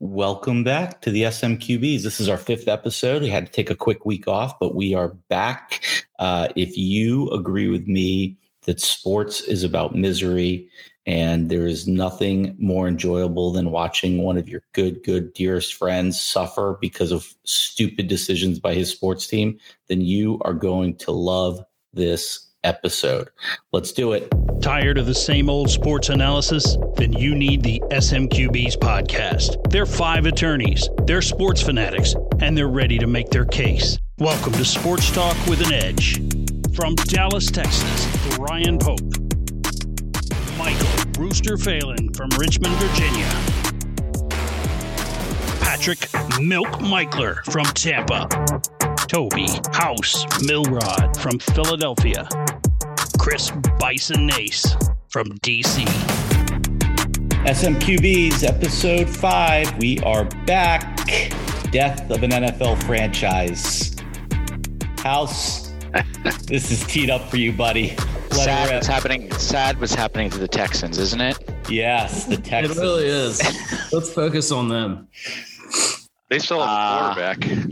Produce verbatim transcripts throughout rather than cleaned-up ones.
Welcome back to the S M Q Bs. This is our fifth episode. We had to take a quick week off, but we are back. Uh, if you agree with me that sports is about misery and there is nothing more enjoyable than watching one of your good, good, dearest friends suffer because of stupid decisions by his sports team, then you are going to love this episode. Let's do it. Tired of the same old sports analysis? Then you need the S M Q Bs podcast. They're five attorneys, they're sports fanatics, and they're ready to make their case. Welcome to Sports Talk with an Edge. From Dallas, Texas, Ryan Pope. Michael Rooster Phelan from Richmond, Virginia. Patrick Milk Michler from Tampa. Toby House Milrod from Philadelphia. Chris Bison Nace from D C. S M Q Bs, episode five. We are back. Death of an N F L franchise. House, this is teed up for you, buddy. Let sad what's happening. Sad what's happening to the Texans, isn't it? Yes, the Texans. It really is. Let's focus on them. They still have uh, a quarterback.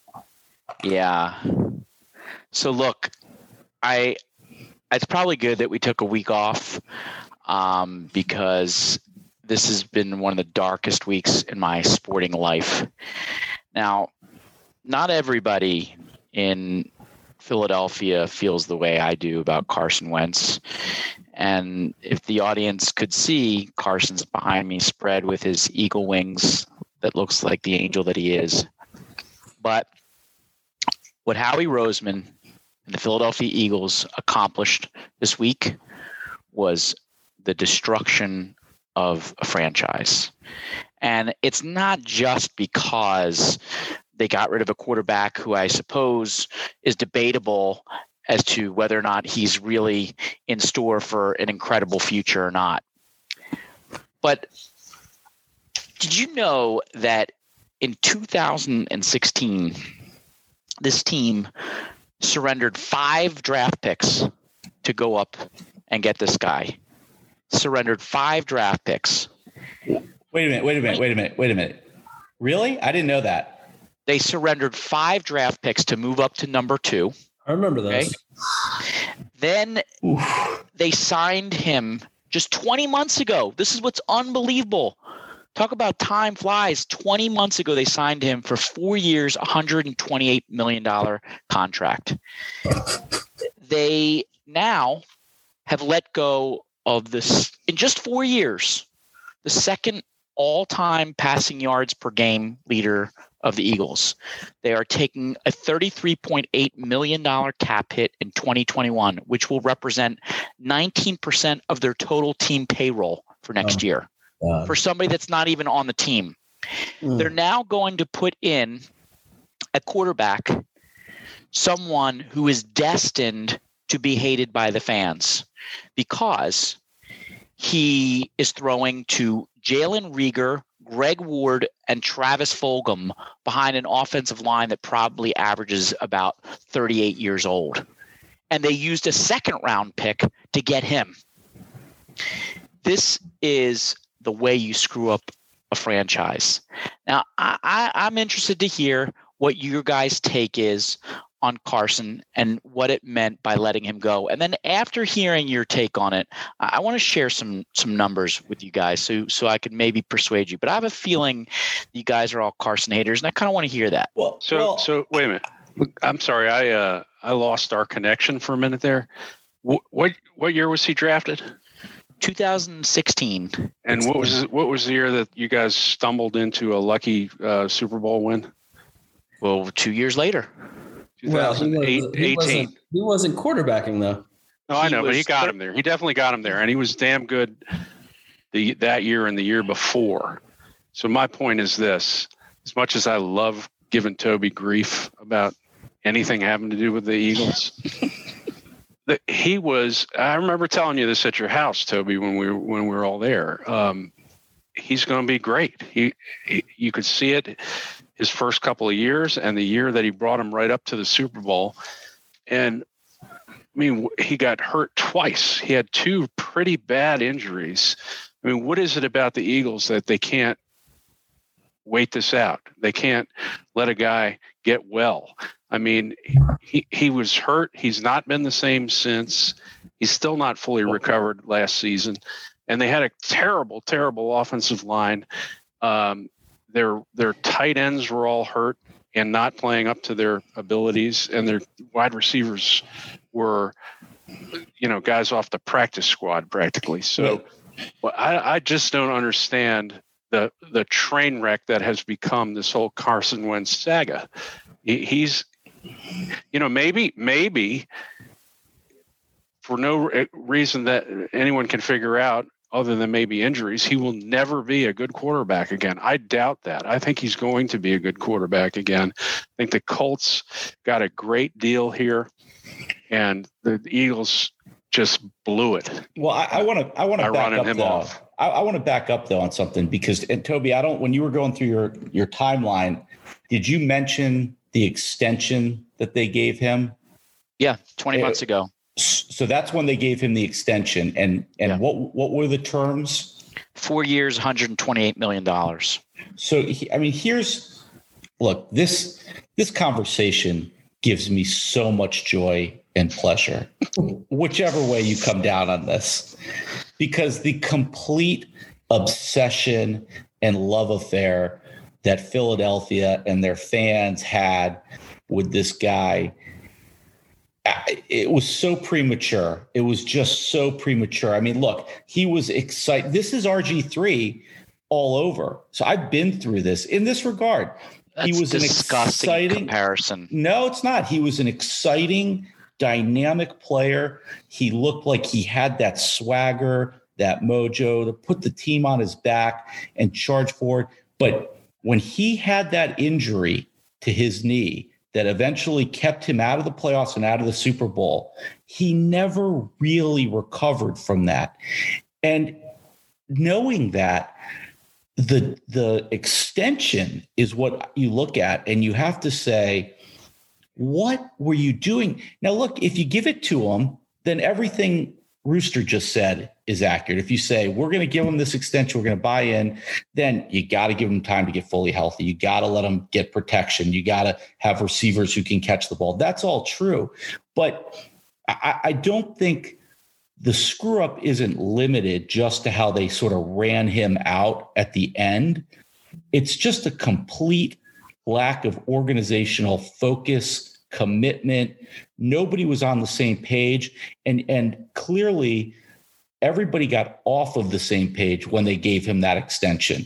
Yeah. So look, I. It's probably good that we took a week off um, because this has been one of the darkest weeks in my sporting life. Now, not everybody in Philadelphia feels the way I do about Carson Wentz. And if the audience could see, Carson's behind me spread with his eagle wings that looks like the angel that he is. But what Howie Roseman and the Philadelphia Eagles accomplished this week was the destruction of a franchise. And it's not just because they got rid of a quarterback who I suppose is debatable as to whether or not he's really in store for an incredible future or not. But did you know that in two thousand sixteen, this team surrendered five draft picks to go up and get this guy. Surrendered five draft picks. Wait a minute, wait a minute, wait a minute, wait a minute. Really? I didn't know that. They surrendered five draft picks to move up to number two. I remember this. Okay? Then Oof. They signed him just twenty months ago. This is what's unbelievable. Talk about time flies. twenty months ago, they signed him for four years, one hundred twenty-eight million dollars contract. They now have let go of this, in just four years, the second all-time passing yards per game leader of the Eagles. They are taking a thirty-three point eight million dollars cap hit in twenty twenty-one, which will represent nineteen percent of their total team payroll for next oh. year. Uh, for somebody that's not even on the team. Mm. They're now going to put in a quarterback, someone who is destined to be hated by the fans because he is throwing to Jalen Reagor, Greg Ward, and Travis Fulgham behind an offensive line that probably averages about thirty-eight years old. And they used a second round pick to get him. This is the way you screw up a franchise. Now, I, I, I'm interested to hear what your guys' take is on Carson and what it meant by letting him go. And then after hearing your take on it, I, I want to share some some numbers with you guys so so I could maybe persuade you. But I have a feeling you guys are all Carson haters, and I kind of want to hear that. Well, so well, so wait a minute. I'm sorry, I uh, I lost our connection for a minute there. What what, what year was he drafted? two thousand sixteen. And what was what was the year that you guys stumbled into a lucky uh, Super Bowl win? Well, two years later. Well, he, was, he, wasn't, he wasn't quarterbacking though. No, I know, but he got him there. He definitely got him there, and he was damn good the that year and the year before. So my point is this: as much as I love giving Toby grief about anything having to do with the Eagles. He was. I remember telling you this at your house, Toby, when we were when we were all there. Um, he's going to be great. He, he, you could see it his first couple of years, and the year that he brought him right up to the Super Bowl. And I mean, he got hurt twice. He had two pretty bad injuries. I mean, what is it about the Eagles that they can't wait this out. They can't let a guy get well. I mean, he, he was hurt. He's not been the same since. He's still not fully recovered last season. And they had a terrible, terrible offensive line. Um, their their tight ends were all hurt and not playing up to their abilities. And their wide receivers were, you know, guys off the practice squad practically. So well, I, I just don't understand the the train wreck that has become this whole Carson Wentz saga. He, he's, you know, maybe, maybe for no reason that anyone can figure out other than maybe injuries, he will never be a good quarterback again. I doubt that. I think he's going to be a good quarterback again. I think the Colts got a great deal here, and the Eagles just blew it. Well, I want to I want to back up him though. off. I, I want to back up though on something because, and Toby, I don't. When you were going through your your timeline, did you mention the extension that they gave him? Yeah, twenty it, months ago. So that's when they gave him the extension, and and yeah. what what were the terms? Four years, one hundred twenty-eight million dollars. So I mean, here's look this this conversation gives me so much joy and pleasure, whichever way you come down on this, because the complete obsession and love affair that Philadelphia and their fans had with this guy, it was so premature. It was just so premature. I mean, look, he was excited. This is R G three all over. So I've been through this in this regard. That's he was disgusting an exciting comparison. No, it's not. He was an exciting, dynamic player. He looked like he had that swagger, that mojo to put the team on his back and charge forward. But when he had that injury to his knee that eventually kept him out of the playoffs and out of the Super Bowl, he never really recovered from that. And knowing that, the the extension is what you look at, and you have to say, what were you doing? Now, look, if you give it to him, then everything Rooster just said is accurate. If you say, we're going to give him this extension, we're going to buy in, then you got to give him time to get fully healthy. You got to let him get protection. You got to have receivers who can catch the ball. That's all true. But I, I don't think the screw up isn't limited just to how they sort of ran him out at the end. It's just a complete lack of organizational focus, commitment. Nobody was on the same page. And, and clearly everybody got off of the same page when they gave him that extension.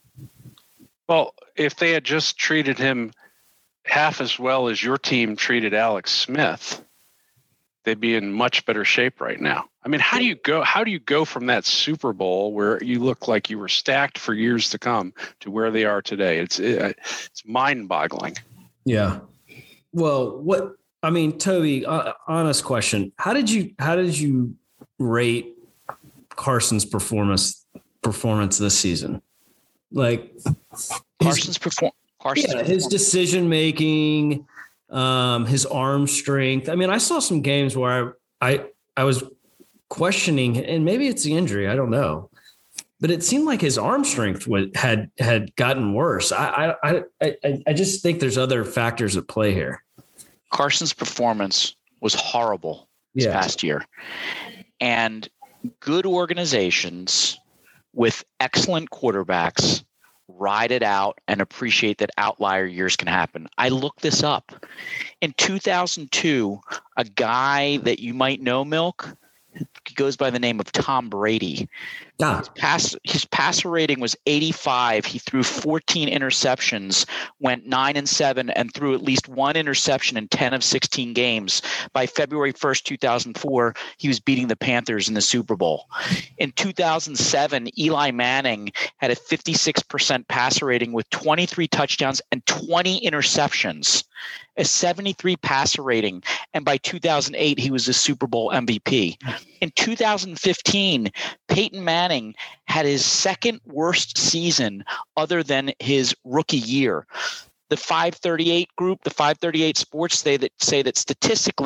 Well, if they had just treated him half as well as your team treated Alex Smith, they'd be in much better shape right now. I mean, how do you go, how do you go from that Super Bowl where you look like you were stacked for years to come to where they are today? It's, it, it's mind boggling. Yeah. Well, what, I mean, Toby, uh, honest question. How did you, how did you rate Carson's performance, performance this season? Like Carson's perform, Carson's yeah, his decision-making, um, his arm strength. I mean, I saw some games where I, I, I was questioning, and maybe it's the injury, I don't know, but it seemed like his arm strength was, had had gotten worse. I I I I just think there's other factors at play here. Carson's performance was horrible this yeah. past year, and good organizations with excellent quarterbacks ride it out and appreciate that outlier years can happen. I looked this up. In two thousand two, a guy that you might know, Milk, he goes by the name of Tom Brady. Ah. His, pass, his passer rating was eighty-five. He threw fourteen interceptions, went nine and seven, and threw at least one interception in ten of sixteen games. By February first, two thousand four, he was beating the Panthers in the Super Bowl. In two thousand seven, Eli Manning had a fifty-six percent passer rating with twenty-three touchdowns and twenty interceptions, a seventy-three passer rating. And by two thousand eight, he was the Super Bowl M V P. In two thousand fifteen, Peyton Manning had his second worst season other than his rookie year. The five thirty-eight group, the five thirty-eight Sports, say that say that statistically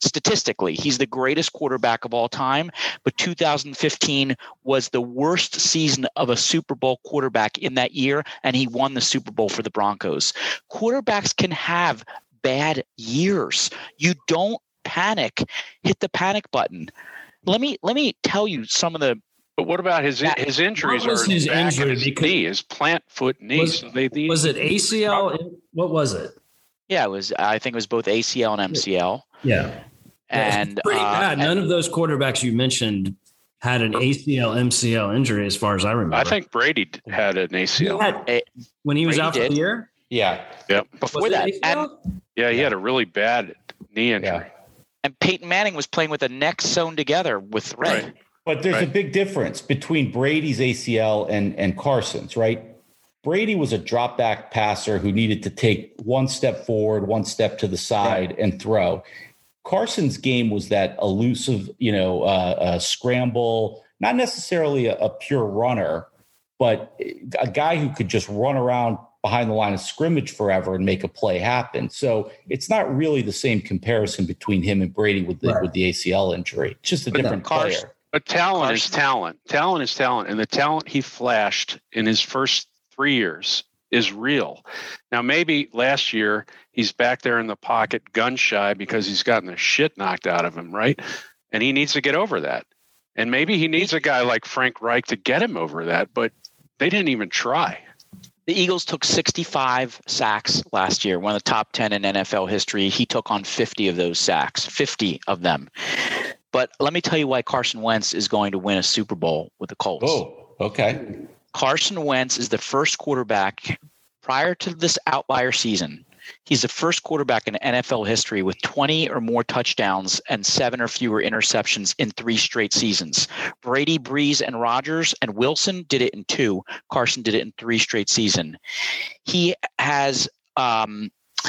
Statistically, he's the greatest quarterback of all time, but two thousand fifteen was the worst season of a Super Bowl quarterback in that year, and he won the Super Bowl for the Broncos. Quarterbacks can have bad years. You don't panic. Hit the panic button. Let me let me tell you some of the. But what about his his injuries? What was are his back injury? and his Because- knee, his plant foot knee. Was- So they, they, Was it A C L? What was it? Yeah, it was. I think it was both A C L and M C L. Yeah. And pretty uh, bad. None of those quarterbacks you mentioned had an A C L, M C L injury, as far as I remember. I think Brady had an A C L. He had- It- when he was Brady out for did. the year. Yeah. Yep. before Was it that, A C L? and Yeah, he had a really bad knee injury. Yeah. and Peyton Manning was playing with a neck sewn together with thread. Right. But there's a Right. big difference between Brady's A C L and, and Carson's, right? Brady was a drop back passer who needed to take one step forward, one step to the side, right, and throw. Carson's game was that elusive, you know, uh, uh, scramble, not necessarily a, a pure runner, but a guy who could just run around behind the line of scrimmage forever and make a play happen. So it's not really the same comparison between him and Brady with the, right, with the A C L injury. It's just a But different Carson, player. But talent Carson. is talent. Talent is talent. And the talent he flashed in his first three years is real. Now, maybe last year he's back there in the pocket gun shy because he's gotten the shit knocked out of him, right? And he needs to get over that. And maybe he needs a guy like Frank Reich to get him over that, but they didn't even try. The Eagles took sixty-five sacks last year, one of the top ten in N F L history. He took on fifty of those sacks, fifty of them. But let me tell you why Carson Wentz is going to win a Super Bowl with the Colts. Oh, okay. Carson Wentz is the first quarterback prior to this outlier season. He's the first quarterback in N F L history with twenty or more touchdowns and seven or fewer interceptions in three straight seasons. Brady, Breeze, and Rodgers and Wilson did it in two. Carson did it in three straight seasons. He has um,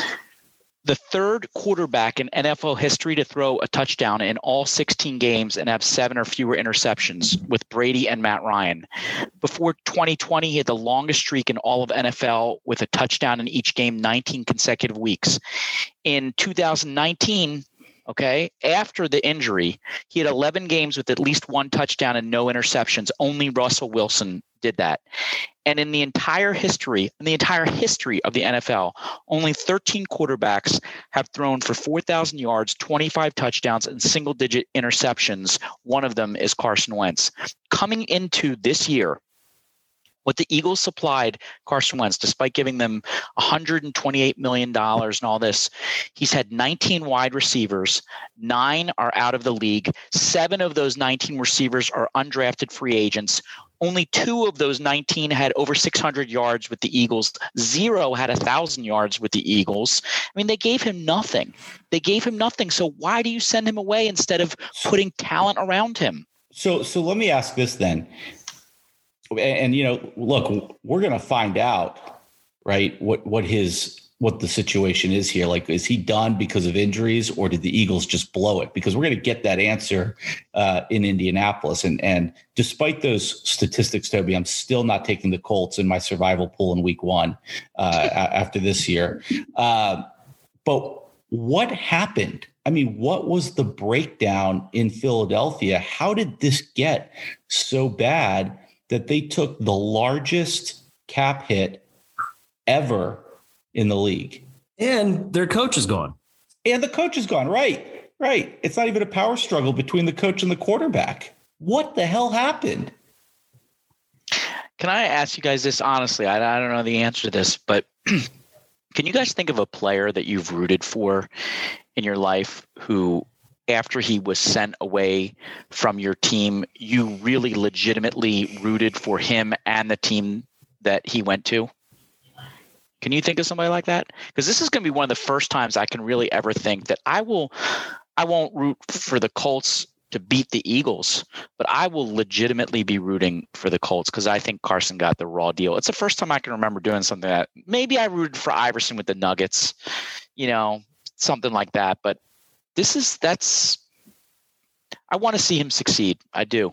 the third quarterback in N F L history to throw a touchdown in all sixteen games and have seven or fewer interceptions with Brady and Matt Ryan. Before twenty twenty, he had the longest streak in all of N F L with a touchdown in each game, nineteen consecutive weeks. In two thousand nineteen, okay, after the injury, he had eleven games with at least one touchdown and no interceptions. Only Russell Wilson did that. And in the entire history, in the entire history of the N F L, only thirteen quarterbacks have thrown for four thousand yards, twenty-five touchdowns, and single-digit interceptions. One of them is Carson Wentz. Coming into this year, what the Eagles supplied Carson Wentz, despite giving them one hundred twenty-eight million dollars and all this, he's had nineteen wide receivers. Nine are out of the league. Seven of those nineteen receivers are undrafted free agents. Only two of those nineteen had over six hundred yards with the Eagles. Zero had one thousand yards with the Eagles. I mean, they gave him nothing. They gave him nothing. So why do you send him away instead of putting talent around him? So, so let me ask this then. And, and you know, look, we're going to find out, right, what what his what the situation is here. Like, is he done because of injuries, or did the Eagles just blow it? Because we're going to get that answer uh, in Indianapolis. And and despite those statistics, Toby, I'm still not taking the Colts in my survival pool in week one uh, after this year. Uh, but what happened? I mean, what was the breakdown in Philadelphia? How did this get so bad that they took the largest cap hit ever in the league? And their coach is gone. And the coach is gone. Right. Right. It's not even a power struggle between the coach and the quarterback. What the hell happened? Can I ask you guys this honestly? I, I don't know the answer to this, but can you guys think of a player that you've rooted for in your life who, after he was sent away from your team, you really legitimately rooted for him and the team that he went to? Can you think of somebody like that? Because this is going to be one of the first times I can really ever think that I will, I won't root for the Colts to beat the Eagles, but I will legitimately be rooting for the Colts because I think Carson got the raw deal. It's the first time I can remember doing something that maybe I rooted for Iverson with the Nuggets, you know, something like that. But this is, that's, I want to see him succeed. I do.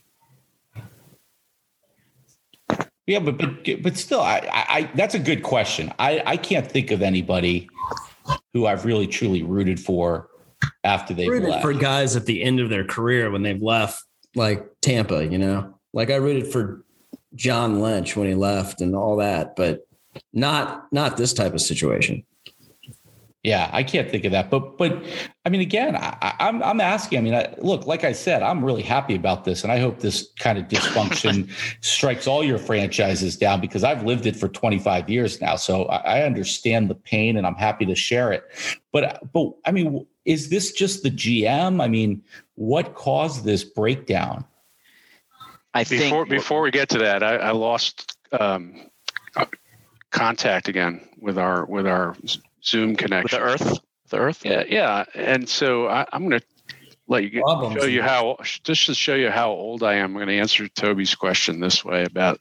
Yeah, but but but still, I, I that's a good question. I, I can't think of anybody who I've really truly rooted for after they've rooted left. for guys at the end of their career when they've left, like Tampa, you know, like I rooted for John Lynch when he left and all that, but not not this type of situation. Yeah, I can't think of that, but but I mean, again, I, I'm I'm asking. I mean, I, look, like I said, I'm really happy about this, and I hope this kind of dysfunction strikes all your franchises down because I've lived it for twenty-five years now, so I, I understand the pain, and I'm happy to share it. But but I mean, is this just the G M? I mean, what caused this breakdown? I think before before we get to that, I, I lost um, contact again with our with our. Zoom connection. With the Earth? The Earth? Yeah, yeah. And so I, I'm going to let you get, show you how, just to show you how old I am, I'm going to answer Toby's question this way about,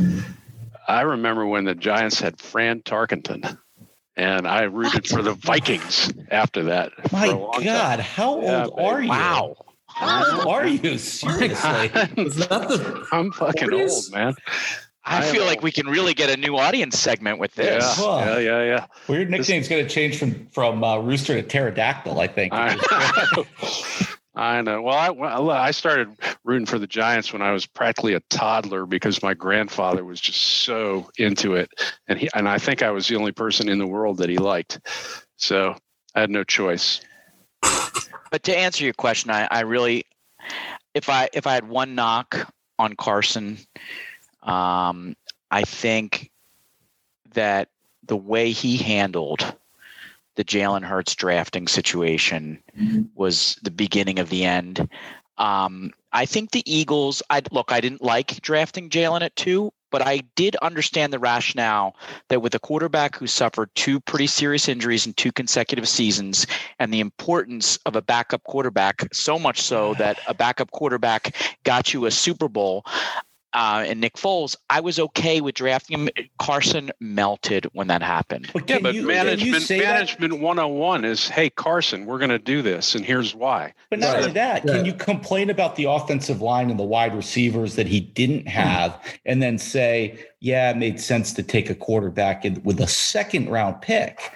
I remember when the Giants had Fran Tarkenton, and I rooted for the Vikings after that. My God, time. How old yeah, are you? Wow. How old are you? Seriously. Is that the I'm fucking forties? old, man. I feel like we can really get a new audience segment with this. Yeah, Huh. yeah, yeah, yeah. Well, your nickname's going to change from from uh, Rooster to Pterodactyl, I think. I know. I know. Well, I, well, I started rooting for the Giants when I was practically a toddler because my grandfather was just so into it, and he and I think I was the only person in the world that he liked. So I had no choice. But to answer your question, I, I really, if I if I had one knock on Carson. Um, I think that the way he handled the Jalen Hurts drafting situation was the beginning of the end. Um, I think the Eagles, I look, I didn't like drafting Jalen at two, but I did understand the rationale that with a quarterback who suffered two pretty serious injuries in two consecutive seasons and the importance of a backup quarterback, so much so that a backup quarterback got you a Super Bowl. Uh, and Nick Foles, I was okay with drafting him. Carson melted when that happened. But Yeah, can but you, management can you say management one oh one is, hey, Carson, we're going to do this, and here's why. But not Right. only that, Right. can you complain about the offensive line and the wide receivers that he didn't have, and then say, yeah, it made sense to take a quarterback in, with a second round pick?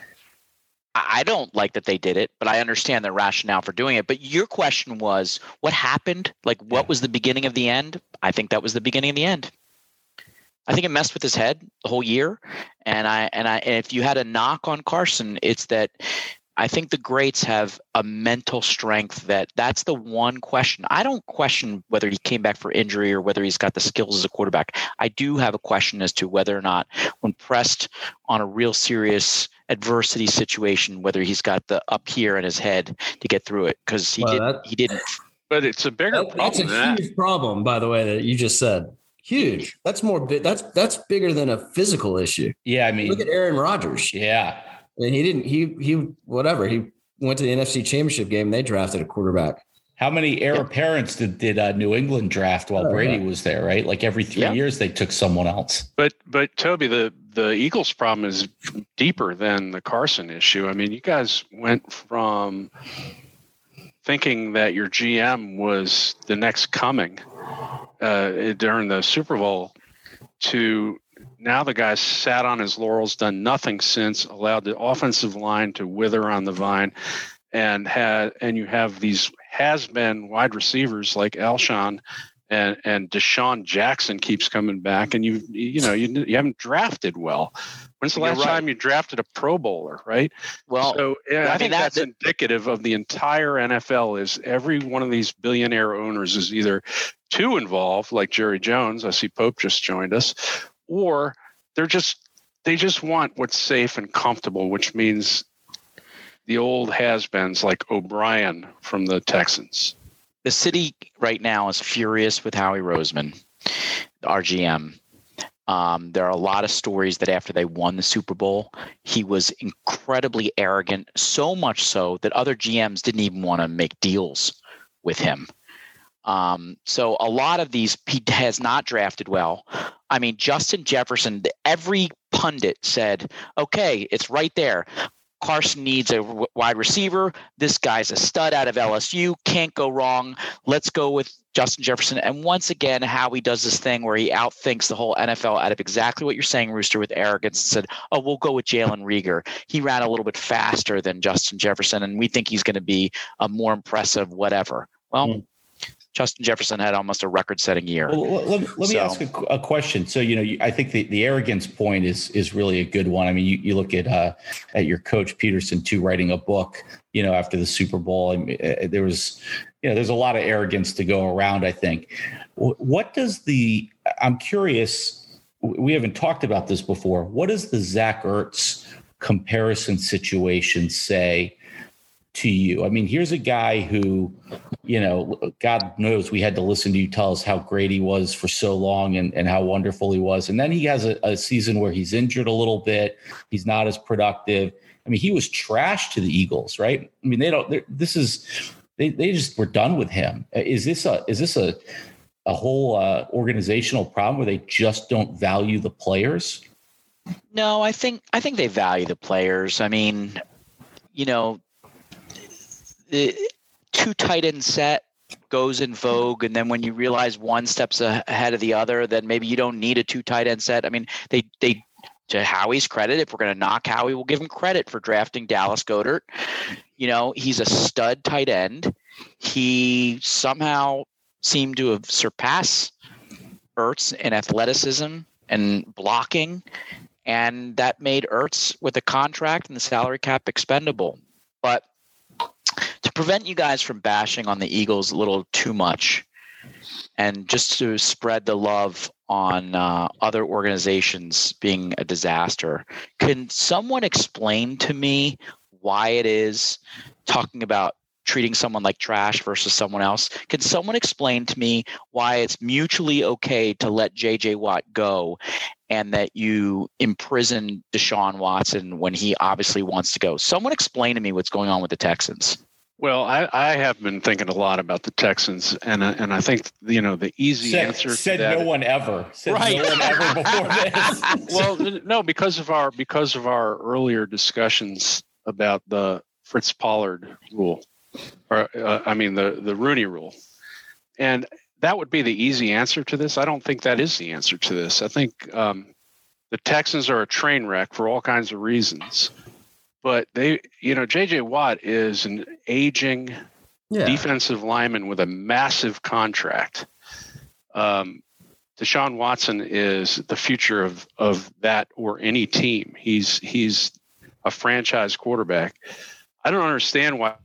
I don't like that they did it, but I understand the rationale for doing it. But your question was, what happened? Like, what was the beginning of the end? I think that was the beginning of the end. I think it messed with his head the whole year. And I and I and if you had a knock on Carson, it's that I think the greats have a mental strength that that's the one question. I don't question whether he came back for injury or whether he's got the skills as a quarterback. I do have a question as to whether or not when pressed on a real serious adversity situation, whether he's got the up here in his head to get through it, because he Well, didn't. that- He didn't. But it's a bigger That- that's problem a than that. huge problem, by the way, that you just said. Huge. That's more big. That's that's bigger than a physical issue. Yeah, I mean, Look at Aaron Rodgers. yeah. And he didn't. He he whatever. He went to the N F C Championship game. They drafted a quarterback. How many heir apparents did, did uh, New England draft while Oh, Brady yeah. was there, right? Like every three Yeah. years they took someone else. But but Toby, the the Eagles' problem is deeper than the Carson issue. I mean, you guys went from thinking that your G M was the next coming uh, during the Super Bowl to now the guy's sat on his laurels, done nothing since, allowed the offensive line to wither on the vine, and had and you have these has-been wide receivers like Alshon and and Deshaun Jackson keeps coming back, and you you know you you haven't drafted well. When's the You're last right. time you drafted a Pro Bowler, right? Well, so yeah, I I, mean, think that- that's that- indicative of the entire N F L. Is every one of these billionaire owners is either too involved, like Jerry Jones. I see Pope just joined us, or they're just they just want what's safe and comfortable, which means the old has-beens like O'Brien from the Texans. the city right now is furious with Howie Roseman, our G M. Um, there are a lot of stories that after they won the Super Bowl, he was incredibly arrogant, so much so that other G Ms didn't even want to make deals with him. Um, so a lot of these, he has not drafted well. I mean, Justin Jefferson, every pundit said, okay, it's right there. Carson needs a wide receiver. This guy's a stud out of L S U. Can't go wrong. Let's go with Justin Jefferson. And once again, Howie does this thing where he outthinks the whole N F L out of exactly what you're saying, Rooster, with arrogance, and said, oh, we'll go with Jalen Reagor. He ran a little bit faster than Justin Jefferson, and we think he's going to be a more impressive whatever. Well, mm. Justin Jefferson had almost a record-setting year. Well, let, let me so, ask a, a question. So, you know, I think the, the arrogance point is is really a good one. I mean, you, you look at uh, at your coach Peterson too, writing a book, you know, after the Super Bowl. I mean, uh, there was, you know, there's a lot of arrogance to go around, I think. What does the – I'm curious, we haven't talked about this before. What does the Zach Ertz comparison situation say to you? I mean, here's a guy who, you know, God knows we had to listen to you tell us how great he was for so long and, and how wonderful he was. And then he has a, a season where he's injured a little bit. He's not as productive. I mean, he was trash to the Eagles, right? I mean, they don't, this is, they, they just were done with him. Is this a, is this a, a whole uh, organizational problem where they just don't value the players? No, I think, I think they value the players. I mean, you know, the two tight end set goes in vogue. And then when you realize one steps ahead of the other, then maybe you don't need a two tight end set. I mean, they, they, to Howie's credit, if we're going to knock Howie, we'll give him credit for drafting Dallas Goedert. You know, he's a stud tight end. He somehow seemed to have surpassed Ertz in athleticism and blocking. And that made Ertz, with the contract and the salary cap, expendable. But to prevent you guys from bashing on the Eagles a little too much, and just to spread the love on uh, other organizations being a disaster, can someone explain to me why it is, talking about treating someone like trash versus someone else, can someone explain to me why it's mutually okay to let J J Watt go and that you imprison Deshaun Watson when he obviously wants to go? Someone explain to me what's going on with the Texans. Well, I, I have been thinking a lot about the Texans, and and I think, you know, the easy said, answer said to that, no one ever said right. no one ever before this. Well, no, because of our because of our earlier discussions about the Fritz Pollard rule, or uh, I mean the the Rooney rule, and that would be the easy answer to this. I don't think that is the answer to this. I think um, the Texans are a train wreck for all kinds of reasons. But they, you know, J J Watt is an aging yeah. defensive lineman with a massive contract. Um, Deshaun Watson is the future of of that or any team. He's he's a franchise quarterback. I don't understand why.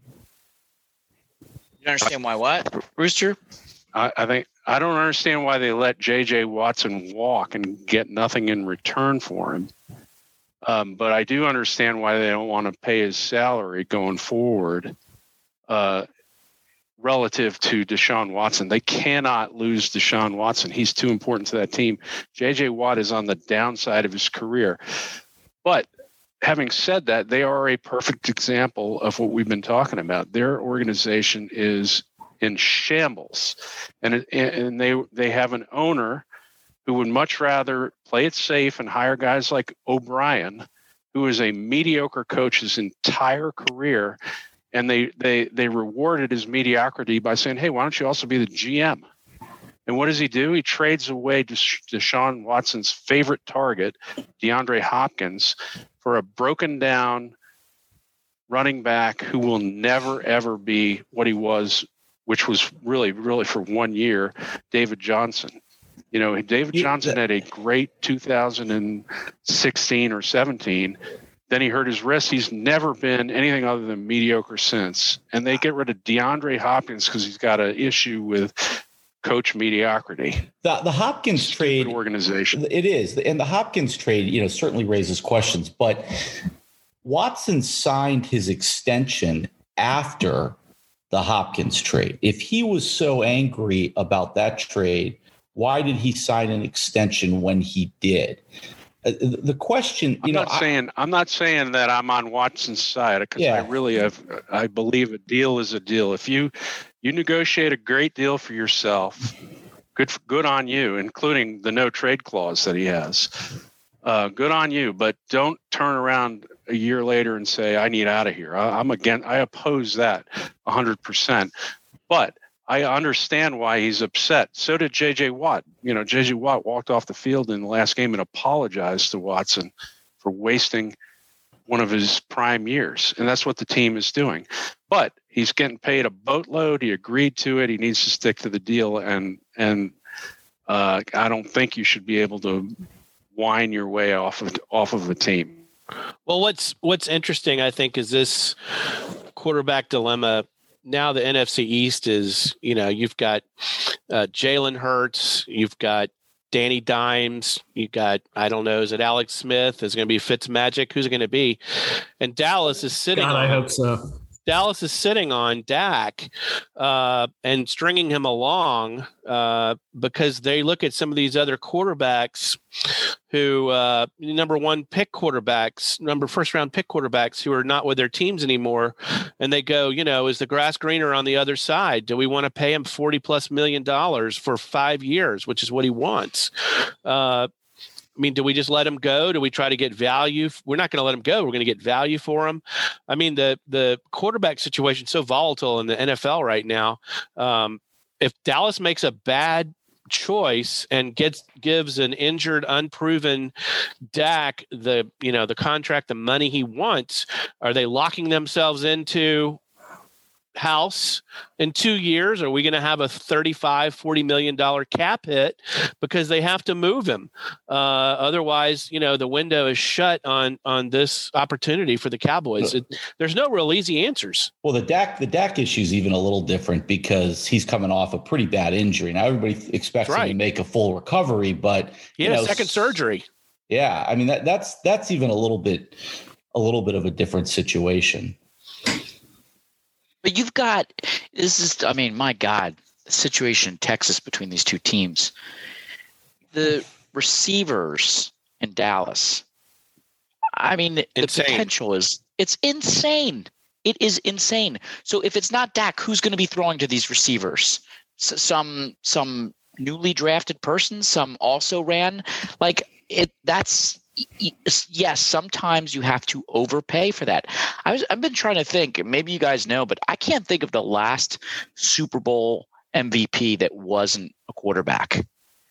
You understand why what, Rooster? I, I think I don't understand why they let J J Watson walk and get nothing in return for him. Um, but I do understand why they don't want to pay his salary going forward uh, relative to Deshaun Watson. They cannot lose Deshaun Watson. He's too important to that team. J J Watt is on the downside of his career. But having said that, they are a perfect example of what we've been talking about. Their organization is in shambles, and it, and they they have an owner who would much rather play it safe and hire guys like O'Brien, who is a mediocre coach his entire career, and they they they rewarded his mediocrity by saying, hey, why don't you also be the G M? And what does he do? He trades away Deshaun Watson's favorite target, DeAndre Hopkins, for a broken down running back who will never, ever be what he was, which was really, really for one year, David Johnson. You know, David Johnson had a great two thousand sixteen or seventeen. Then he hurt his wrist. He's never been anything other than mediocre since. And they get rid of DeAndre Hopkins because he's got an issue with coach mediocrity. The the Hopkins Stupid trade organization. It is. And the Hopkins trade, you know, certainly raises questions. But Watson signed his extension after the Hopkins trade. If he was so angry about that trade, why did he sign an extension when he did? Uh, the question, you I'm know, not saying I'm not saying that I'm on Watson's side, because Yeah. I really have. I believe a deal is a deal. If you you negotiate a great deal for yourself, good for, good on you, including the no trade clause that he has. Uh, good on you, but don't turn around a year later and say I need out of here. I, I'm again. I oppose that one hundred percent. But I understand why he's upset. So did J J Watt. You know, J J Watt walked off the field in the last game and apologized to Watson for wasting one of his prime years. And that's what the team is doing. But he's getting paid a boatload. He agreed to it. He needs to stick to the deal. And, and uh, I don't think you should be able to whine your way off of, off of the team. Well, what's, what's interesting, I think, is this quarterback dilemma. Now the N F C East is, you know, you've got uh, Jalen Hurts, you've got Danny Dimes, you've got, I don't know, is it Alex Smith? Is it going to be Fitzmagic? Who's it going to be? And Dallas is sitting God, on, I hope so. Dallas is sitting on Dak uh, and stringing him along uh, because they look at some of these other quarterbacks who uh, number one pick quarterbacks, number first round pick quarterbacks who are not with their teams anymore. And they go, you know, is the grass greener on the other side? Do we want to pay him forty plus million dollars for five years, which is what he wants? Uh, I mean, do we just let him go? Do we try to get value? We're not going to let him go. We're going to get value for him. I mean, the the quarterback situation is so volatile in the N F L right now. Um, if Dallas makes a bad choice and gets gives an injured, unproven Dak the you know the contract, the money he wants, are they locking themselves into house in two years? Are we going to have a thirty-five, forty million dollars cap hit because they have to move him? Uh, otherwise, you know, the window is shut on, on this opportunity for the Cowboys. It, there's no real easy answers. Well, the Dak, the Dak issue is even a little different because he's coming off a pretty bad injury. Now everybody expects right. him to make a full recovery, but he had you know, a second surgery. Yeah. I mean, that that's, that's even a little bit, a little bit of a different situation. But you've got this is I mean, my God, the situation in Texas between these two teams. The receivers in Dallas. I mean, the, the potential is it's insane. It is insane. So if it's not Dak, who's going to be throwing to these receivers? So some some newly drafted person, some also ran like it. That's yes, sometimes you have to overpay for that. I was, I've been trying to think, maybe you guys know, but I can't think of the last Super Bowl M V P that wasn't a quarterback.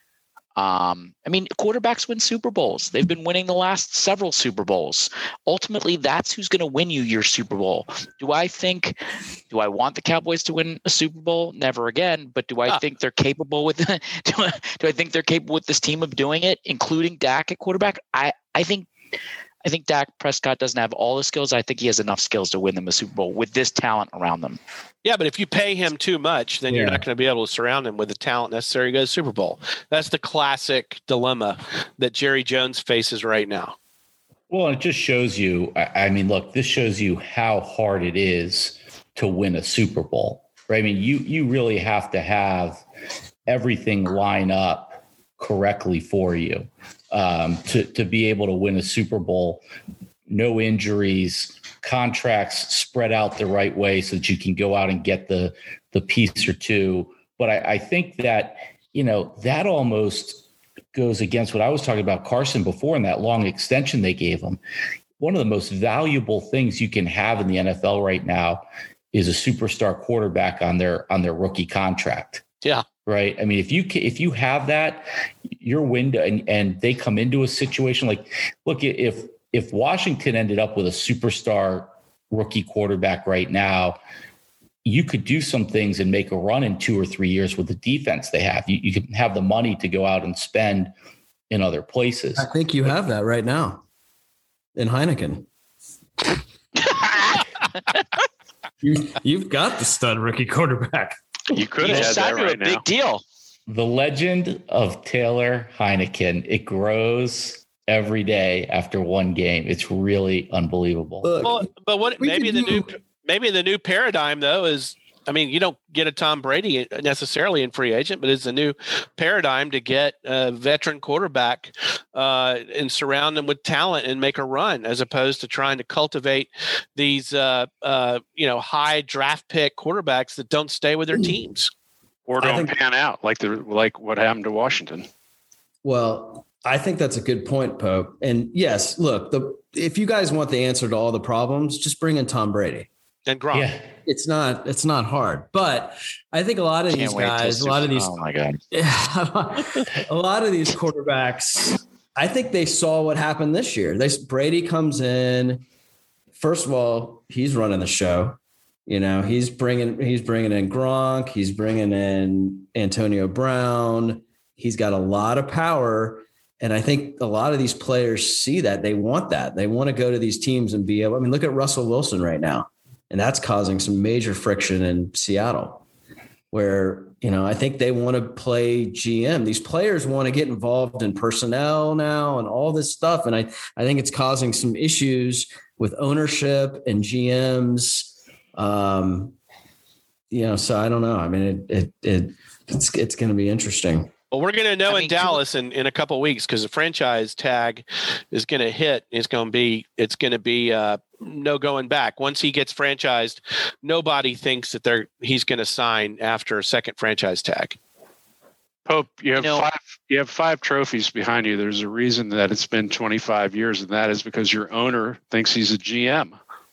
Um, I mean, quarterbacks win Super Bowls. They've been winning the last several Super Bowls. Ultimately, that's who's going to win you your Super Bowl. Do I think, do I want the Cowboys to win a Super Bowl? Never again. But do I ah. think they're capable with, do I, do I think they're capable with this team of doing it, including Dak at quarterback? I, I think, I think Dak Prescott doesn't have all the skills. I think he has enough skills to win them a Super Bowl with this talent around them. Yeah, but if you pay him too much, then yeah. you're not going to be able to surround him with the talent necessary to go to the Super Bowl. That's the classic dilemma that Jerry Jones faces right now. Well, it just shows you, I mean, look, this shows you how hard it is to win a Super Bowl, right? I mean, you you really have to have everything line up correctly for you um, to, to be able to win a Super Bowl. No injuries, contracts spread out the right way so that you can go out and get the the piece or two. But I, I think that, you know, that almost goes against what I was talking about Carson before in that long extension they gave him. One of the most valuable things you can have in the N F L right now is a superstar quarterback on their on their rookie contract. Yeah. Right. I mean, if you if you have that, your window and, and they come into a situation like, look, if if Washington ended up with a superstar rookie quarterback right now, you could do some things and make a run in two or three years with the defense they have. You, you can have the money to go out and spend in other places. I think you have that right now in Heineken. you, you've got the stud rookie quarterback. You could have had that right now. Big deal. The legend of Taylor Heineken. It grows every day after one game. It's really unbelievable. Look, well, but what maybe the do... new maybe the new paradigm though is, I mean, you don't get a Tom Brady necessarily in free agent, but it's a new paradigm to get a veteran quarterback uh, and surround them with talent and make a run, as opposed to trying to cultivate these uh, uh, you know high draft pick quarterbacks that don't stay with their teams or don't think, pan out like the like what happened to Washington. Well, I think that's a good point, Pope. And yes, look, the if you guys want the answer to all the problems, just bring in Tom Brady. And Gronk. Yeah. It's not it's not hard, but I think a lot of Can't these wait till guys, a Super- lot of these, Oh my god! a lot of these quarterbacks, I think they saw what happened this year. They Brady comes in. First of all, he's running the show. You know, he's bringing he's bringing in Gronk. He's bringing in Antonio Brown. He's got a lot of power. And I think a lot of these players see that. They want that. They want to go to these teams and be able – I mean, look at Russell Wilson right now. And that's causing some major friction in Seattle where, you know, I think they want to play G M. These players want to get involved in personnel now and all this stuff. And I, I think it's causing some issues with ownership and G Ms. Um, you know, so I don't know. I mean, it, it, it it's, it's going to be interesting. Well, we're going to know I in mean, Dallas in, in a couple of weeks because the franchise tag is going to hit. It's going to be it's going to be uh, no going back. Once he gets franchised, nobody thinks that they're he's going to sign after a second franchise tag. Pope, you have You know- five. You have five trophies behind you. There's a reason that it's been twenty-five years, and that is because your owner thinks he's a G M.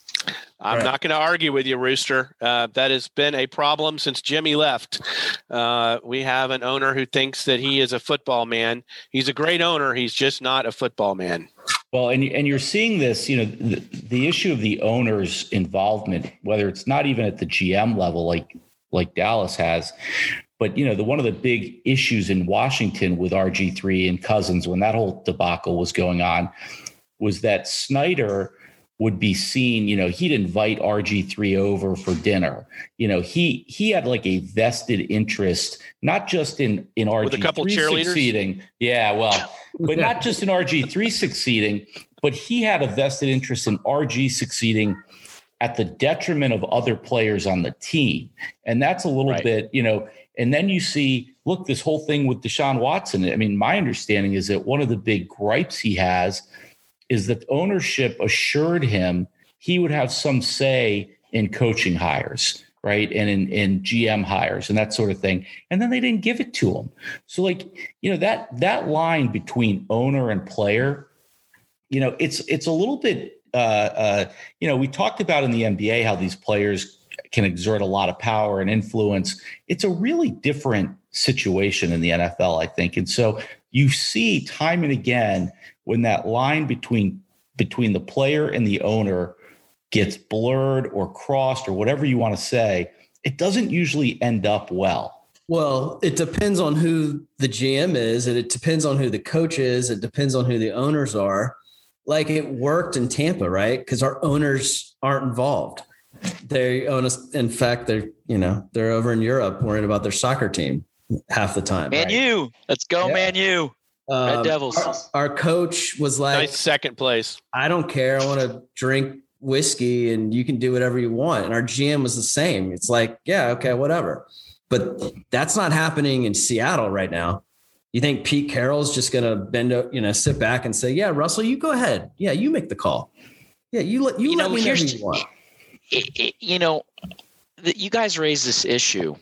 I'm Right. not going to argue with you, Rooster. Uh, that has been a problem since Jimmy left. Uh, we have an owner who thinks that he is a football man. He's a great owner. He's just not a football man. Well, and and you're seeing this, you know, the, the issue of the owner's involvement, whether it's not even at the G M level like like Dallas has, but you know, the one of the big issues in Washington with R G three and Cousins when that whole debacle was going on was that Snyder would be seen, you know, he'd invite R G three over for dinner. You know, he he had like a vested interest, not just in in R G three With a couple cheerleaders? succeeding. Yeah, well, but not just in R G three succeeding, but he had a vested interest in R G succeeding at the detriment of other players on the team. And that's a little Right. bit, you know, and then you see, look, this whole thing with Deshaun Watson. I mean, my understanding is that one of the big gripes he has is that ownership assured him he would have some say in coaching hires, right? And in, in G M hires and that sort of thing. And then they didn't give it to him. So like, you know, that, that line between owner and player, you know, it's, it's a little bit, uh, uh, you know, we talked about in the N B A, how these players can exert a lot of power and influence. It's a really different situation in the N F L, I think. And so you see time and again, when that line between between the player and the owner gets blurred or crossed or whatever you want to say, it doesn't usually end up well. Well, it depends on who the G M is, and it depends on who the coach is. It depends on who the owners are. Like it worked in Tampa, right? Because our owners aren't involved. They own us. In fact, they're, you know, they're over in Europe worrying about their soccer team half the time. Man, right? you. Let's go, Yeah. man, you. Red Um, Devils. Our, our coach was like, Nice second place. I don't care. I want to drink whiskey and you can do whatever you want. And our G M was the same. It's like, yeah, okay, whatever. But that's not happening in Seattle right now. You think Pete Carroll's just going to bend, you know, sit back and say, yeah, Russell, you go ahead. Yeah, you make the call. Yeah, you let you, You let know, me know here's- who you want. It, it, you know, the, you guys raised this issue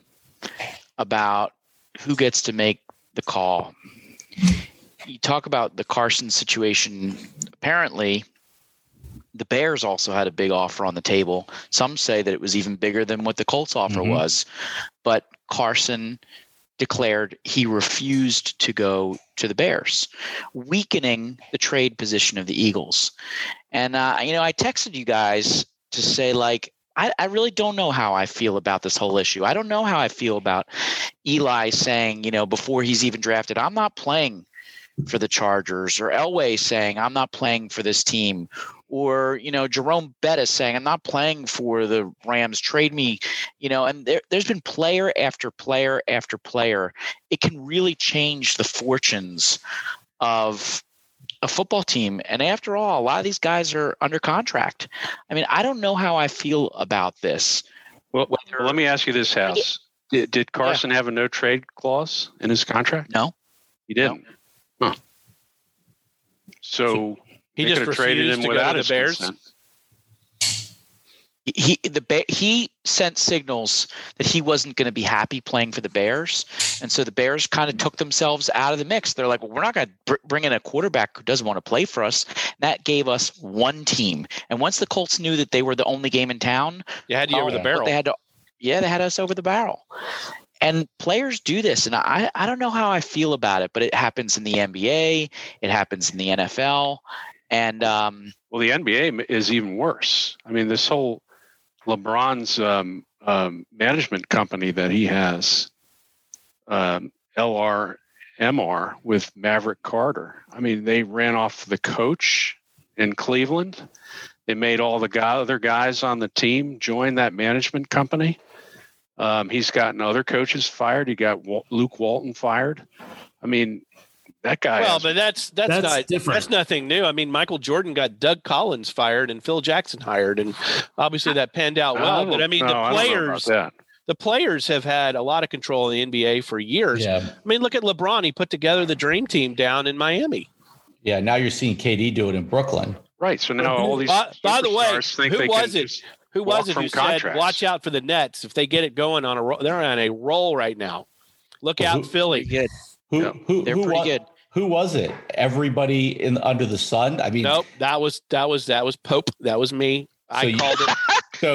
about who gets to make the call. You talk about the Carson situation. Apparently, the Bears also had a big offer on the table. Some say that it was even bigger than what the Colts offer Mhm. was. But Carson declared he refused to go to the Bears, weakening the trade position of the Eagles. And, uh, you know, I texted you guys to say, like, I, I really don't know how I feel about this whole issue. I don't know how I feel about Eli saying, you know, before he's even drafted, I'm not playing for the Chargers, or Elway saying, I'm not playing for this team, or, you know, Jerome Bettis saying, I'm not playing for the Rams, trade me, you know, and there, there's been player after player after player. It can really change the fortunes of a football team. And after all, a lot of these guys are under contract. I mean, I don't know how I feel about this. Well, Whether- well, let me ask you this, House. Did, did Carson have a no trade clause in his contract? No. He didn't. Huh. So He they just could have traded refused him to go without to the his Bears. consent. He the he sent signals that he wasn't going to be happy playing for the Bears, and so the Bears kind of took themselves out of the mix. They're like, well, we're not going to br- bring in a quarterback who doesn't want to play for us. And that gave us one team. And once the Colts knew that they were the only game in town, you had you well, over the barrel. They had to, yeah, they had us over the barrel. And players do this, and I I don't know how I feel about it, but it happens in the N B A, it happens in the N F L, and um, well, the N B A is even worse. I mean, this whole LeBron's um, um, management company that he has, um, L R M R with Maverick Carter. I mean, they ran off the coach in Cleveland. They made all the guy, other guys on the team join that management company. Um, he's gotten other coaches fired. He got Wal- Luke Walton fired. I mean, that guy. Well, has, but that's that's, that's not different. That's nothing new. I mean, Michael Jordan got Doug Collins fired and Phil Jackson hired, and obviously that panned out well. But I mean, no, the players, the players have had a lot of control in the N B A for years. Yeah. I mean, look at LeBron. He put together the dream team down in Miami. Yeah, now you're seeing K D do it in Brooklyn. Right. So now all these. By, by the way, think who they was can it? Who was it who contracts. said, "Watch out for the Nets if they get it going on a roll? They're on a roll right now. Look Well, out, who- Philly." good. Who, Yeah. who, They're who pretty wa- good. Who was it? Everybody in under the sun. I mean, Nope, that was that was that was Pope. That was me. I So you- called it so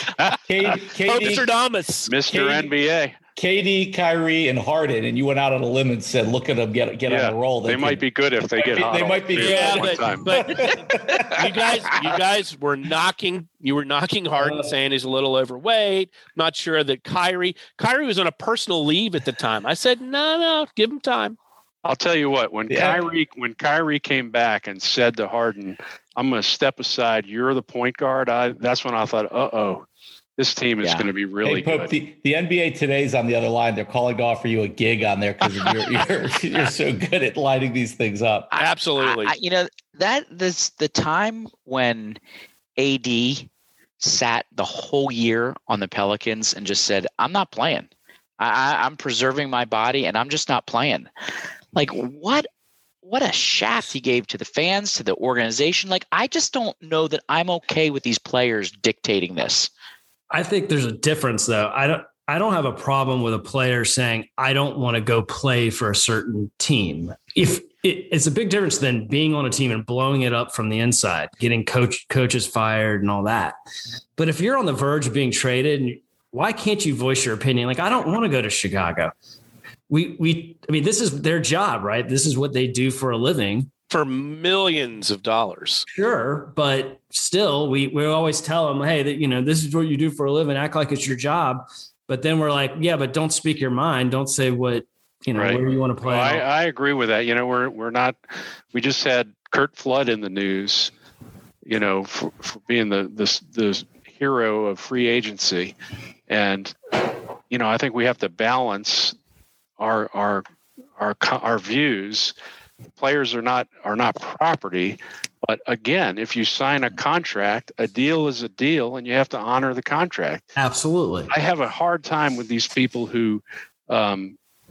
K- Pope KD, Stradamus. Mister K- N B A. K D, Kyrie, and Harden, and you went out on a limb and said, "Look at them get get Yeah, on a roll." They, could- might be good if they get be- hot. they all might be three good. at Yeah, one but, time. but you guys, you guys were knocking. You were knocking Harden, saying he's a little overweight. Not sure that Kyrie. Kyrie was on a personal leave at the time. I said, no, no, give him time. I'll tell you what, when Yeah. Kyrie when Kyrie came back and said to Harden, "I'm going to step aside. You're the point guard." I that's when I thought, "Uh oh, this team is Yeah. going to be really Hey, Pope, good." the, the N B A today's on the other line. They're calling to offer you a gig on there because you're, you're you're so good at lining these things up. Absolutely. I, I, you know that this the time when A D sat the whole year on the Pelicans and just said, "I'm not playing. I, I, I'm preserving my body, and I'm just not playing." Like what? What a shaft he gave to the fans, to the organization. Like I just don't know that I'm okay with these players dictating this. I think there's a difference though. I don't I don't have a problem with a player saying I don't want to go play for a certain team. If it, it's a big difference than being on a team and blowing it up from the inside, getting coach coaches fired and all that. But if you're on the verge of being traded, why can't you voice your opinion? Like I don't want to go to Chicago. We we I mean this is their job, right? This is what they do for a living. For millions of dollars. Sure, but still, we we always tell them, hey, that you know, this is what you do for a living. Act like it's your job. But then we're like, yeah, but don't speak your mind. Don't say what you know Right. where you want to play. Well, I, I agree with that. You know, we're we're not. We just had Kurt Flood in the news. You know, for, for being the the the hero of free agency, and you know, I think we have to balance our our our our views. Players are not are not property, but again, if you sign a contract, a deal is a deal, and you have to honor the contract. Absolutely. I have a hard time with these people who um,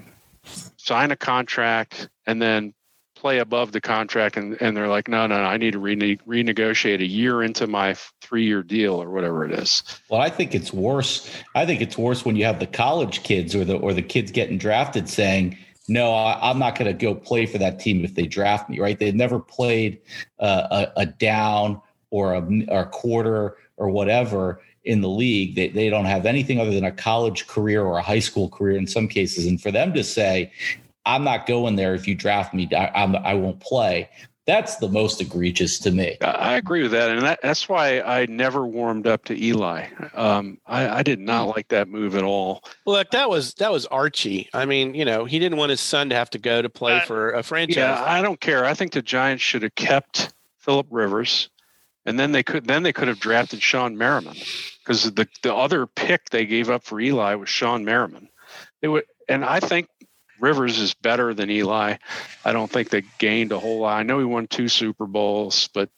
sign a contract and then play above the contract, and, and they're like, no, no, no, I need to rene- renegotiate a year into my three-year deal or whatever it is. Well, I think it's worse. I think it's worse when you have the college kids or the or the kids getting drafted saying, no, I, I'm not going to go play for that team if they draft me, right? They've never played uh, a, a down or a, or a quarter or whatever in the league. They, they don't have anything other than a college career or a high school career in some cases. And for them to say, I'm not going there if you draft me, I, I'm, I won't play. That's the most egregious to me. I agree with that, and that, that's why I never warmed up to Eli. Um, I, I did not like that move at all. Look, that was that was Archie. I mean, you know, he didn't want his son to have to go to play for a franchise. Yeah, I don't care. I think the Giants should have kept Phillip Rivers, and then they could then they could have drafted Sean Merriman, because the the other pick they gave up for Eli was Sean Merriman. They would, and I think Rivers is better than Eli. I don't think they gained a whole lot. I know he won two Super Bowls, but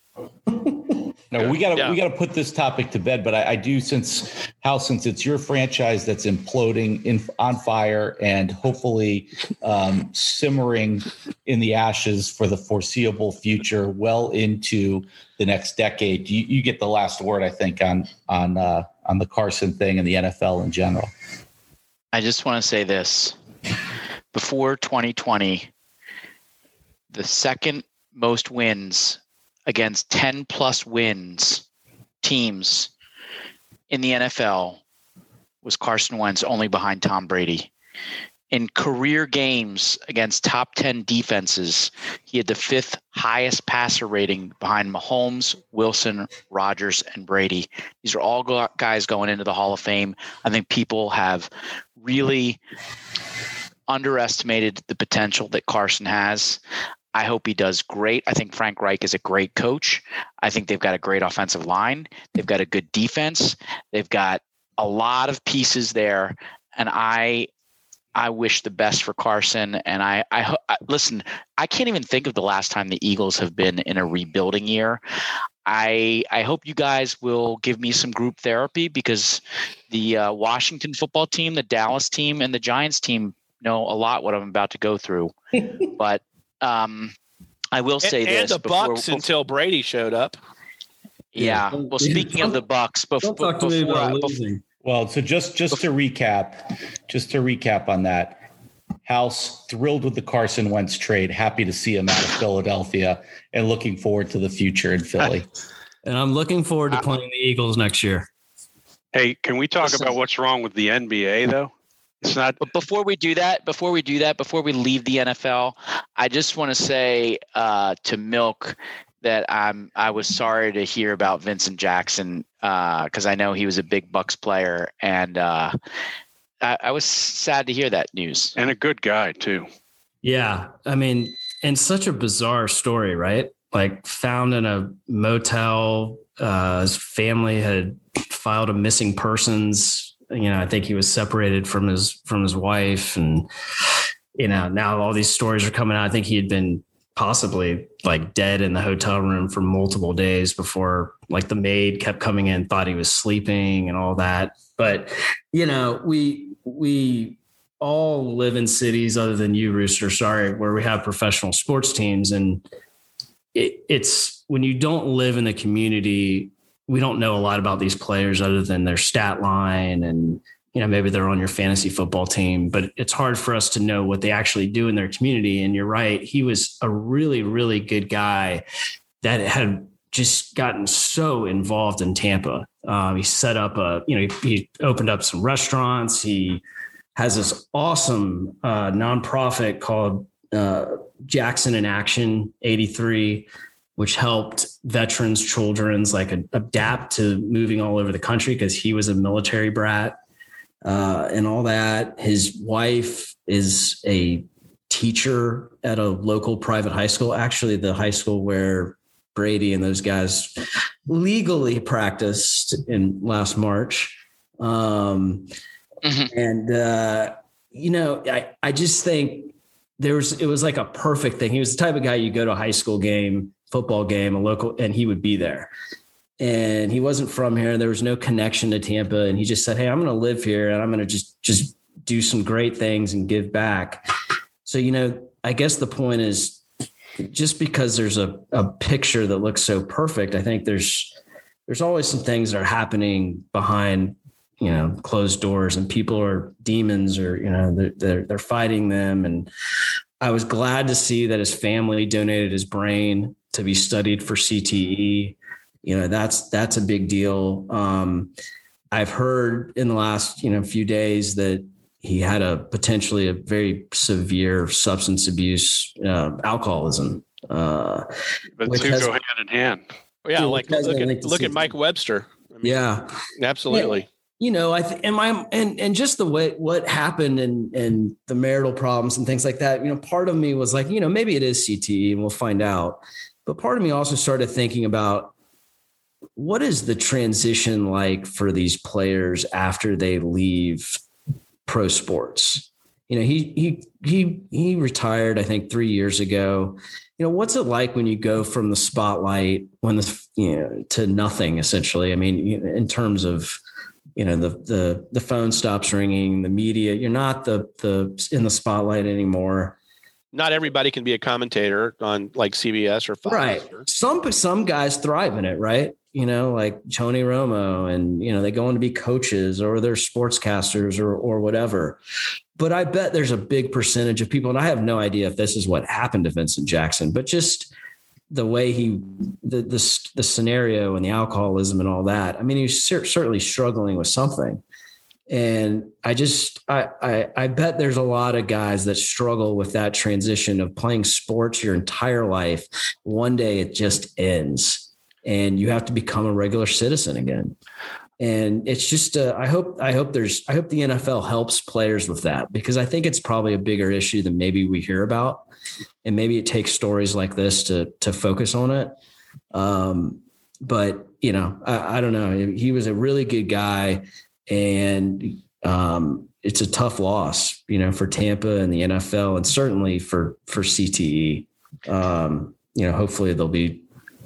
no, we got to Yeah. we got to put this topic to bed. But I, I do, since Hal, since it's your franchise that's imploding in on fire and hopefully um, simmering in the ashes for the foreseeable future, well into the next decade. You, you get the last word, I think, on on uh, on the Carson thing and the N F L in general. I just want to say this. Before twenty twenty, the second most wins against ten plus wins teams in the N F L was Carson Wentz, only behind Tom Brady. In career games against top ten defenses, he had the fifth highest passer rating behind Mahomes, Wilson, Rodgers, and Brady. These are all guys going into the Hall of Fame. I think people have really underestimated the potential that Carson has. I hope he does great. I think Frank Reich is a great coach. I think they've got a great offensive line. They've got a good defense. They've got a lot of pieces there. And I I wish the best for Carson. And I, I, I listen, I can't even think of the last time the Eagles have been in a rebuilding year. I I hope you guys will give me some group therapy, because the uh, Washington football team, the Dallas team, and the Giants team know a lot what I'm about to go through. But um, I will say and, this. And the before, Bucks before, until Brady showed up. Yeah. Well, speaking of the Bucks, before, don't talk to me about before, losing. Well, so just just to recap, just to recap on that, House thrilled with the Carson Wentz trade, happy to see him out of Philadelphia, and looking forward to the future in Philly. And I'm looking forward to playing the Eagles next year. Hey, can we talk Listen. about what's wrong with the N B A though? It's not. But before we do that, before we do that, before we leave the N F L, I just want to say uh, to Milk that I'm I was sorry to hear about Vincent Jackson, because uh, I know he was a big Bucks player, and uh, I, I was sad to hear that news. And a good guy too. Yeah, I mean, and such a bizarre story, right? Like, found in a motel. Uh, his family had filed a missing persons. You know, I think he was separated from his from his wife, and you know, now all these stories are coming out. I think he had been possibly like dead in the hotel room for multiple days before, like, the maid kept coming in, thought he was sleeping and all that. But you know, we we all live in cities other than you, Rooster, sorry, where we have professional sports teams, and it, it's when you don't live in the community. We don't know a lot about these players other than their stat line, and, you know, maybe they're on your fantasy football team, but it's hard for us to know what they actually do in their community. And you're right. He was a really, really good guy that had just gotten so involved in Tampa. Um, he set up a, you know, he, he opened up some restaurants. He has this awesome uh, nonprofit called uh, Jackson in Action eighty-three, which helped veterans, children's like adapt to moving all over the country, because he was a military brat uh, and all that. His wife is a teacher at a local private high school, actually the high school where Brady and those guys legally practiced in last March. Um, mm-hmm. And, uh, you know, I, I just think there was, it was like a perfect thing. He was the type of guy you go to a high school game, football game, a local, and he would be there. And he wasn't from here. There was no connection to Tampa. And he just said, hey, I'm going to live here and I'm going to just, just do some great things and give back. So, you know, I guess the point is, just because there's a, a picture that looks so perfect, I think there's, there's always some things that are happening behind, you know, closed doors, and people are demons, or, you know, they're, they're, they're fighting them. And I was glad to see that his family donated his brain to be studied for C T E. You know, that's, that's a big deal. Um, I've heard in the last, you know, few days that he had a potentially a very severe substance abuse, uh, alcoholism. Uh, but two has, go hand in hand. Yeah. Like look at, look at Mike Webster. I mean, yeah, absolutely. Yeah. You know, I th- and my and and just the way what happened and and the marital problems and things like that. You know, part of me was like, you know, maybe it is C T E, and we'll find out. But part of me also started thinking about, what is the transition like for these players after they leave pro sports? you know, he he he he retired, I think, three years ago. You know, what's it like when you go from the spotlight when the you know to nothing essentially? I mean, in terms of, you know, the the the phone stops ringing, the media, you're not the the in the spotlight anymore. Not everybody can be a commentator on like C B S or Fox. Right. Or- Some some guys thrive in it, right? You know, like Tony Romo, and, you know, they go on to be coaches or they're sportscasters or or whatever. But I bet there's a big percentage of people, and I have no idea if this is what happened to Vincent Jackson, but just the way he, the the, the scenario and the alcoholism and all that. I mean, he's cer- certainly struggling with something. And I just, I, I, I bet there's a lot of guys that struggle with that transition of playing sports your entire life. One day it just ends and you have to become a regular citizen again. And it's just, uh, I hope, I hope there's, I hope the N F L helps players with that, because I think it's probably a bigger issue than maybe we hear about. And maybe it takes stories like this to, to focus on it. Um, but, you know, I, I don't know. He was a really good guy, and um, it's a tough loss, you know, for Tampa and the N F L, and certainly for, for C T E. Um, you know, hopefully they'll be